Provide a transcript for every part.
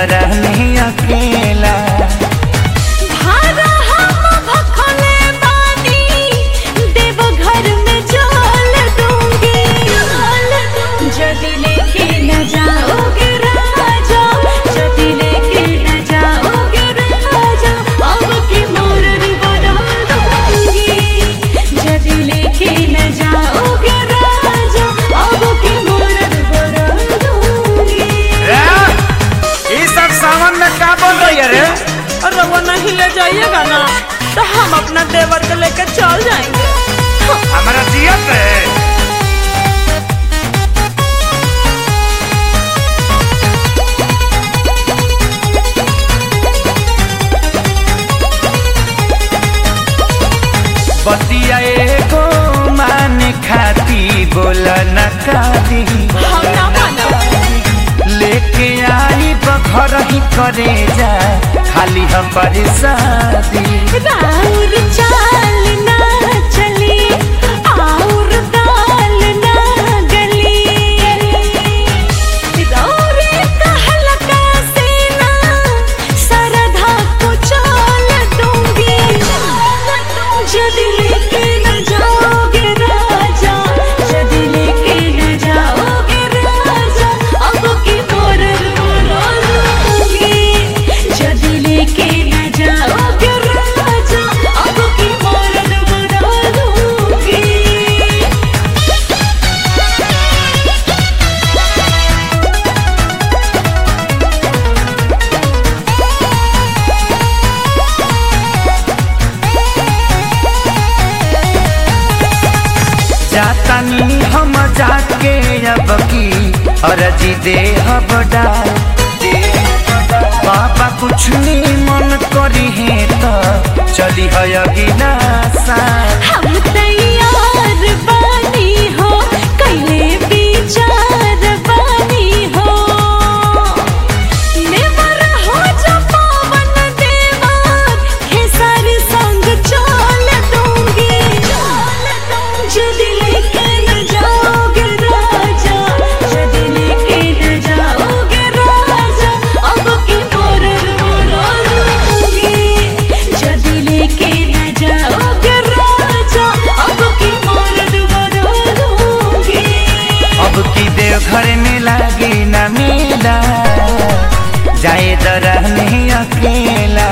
रहनी अकेला। अरे वो नहीं ले जाइएगा ना तो हम अपना देवर को लेकर चल जाएंगे। हमारा जियत है। बतिया एगो मान खाती बोला न कादी लेके आई घर ही करे जा खाली हम शादी। राउर चाल ना चली और दाल ना गली दौरे कहलका से ना सरधा को चाल दूंगी। जदी लेके न जाओगे राजा जदी लेके न जाओगे राजा अब की मोर रोगी। जदी लेके न जाओगे राजा अब की मोर रोगी। जातानी हम जाके अब की अर्जी दे डाल। बाबा कुछ नहीं मन करी है तो चली है अगिला साथ। हम तैयार बानी हो कैले विचार बानी हो नेवर हो जो पवन देवर खेसार संग चल दूंगी। जदी लेके न जाओगे राजा जदी लेके न जाओगे राजा अब की मोर रोगी। जदी लेके न जाओगे राजा अब की मोर रोगी। अब की देव घर में लागे न मेला जाए तो रहनी अकेला।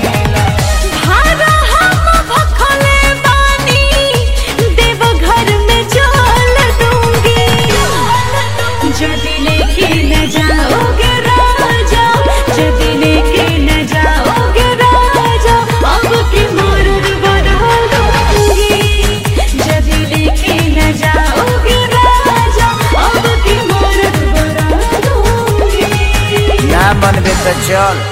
जदी लेके न जाओगे राजा जदी लेके न जाओगे राजा अब की मोर दूंगी। जदी लेके न जाओगे राजा अब की मोर दूंगी। ना मन में तो चल।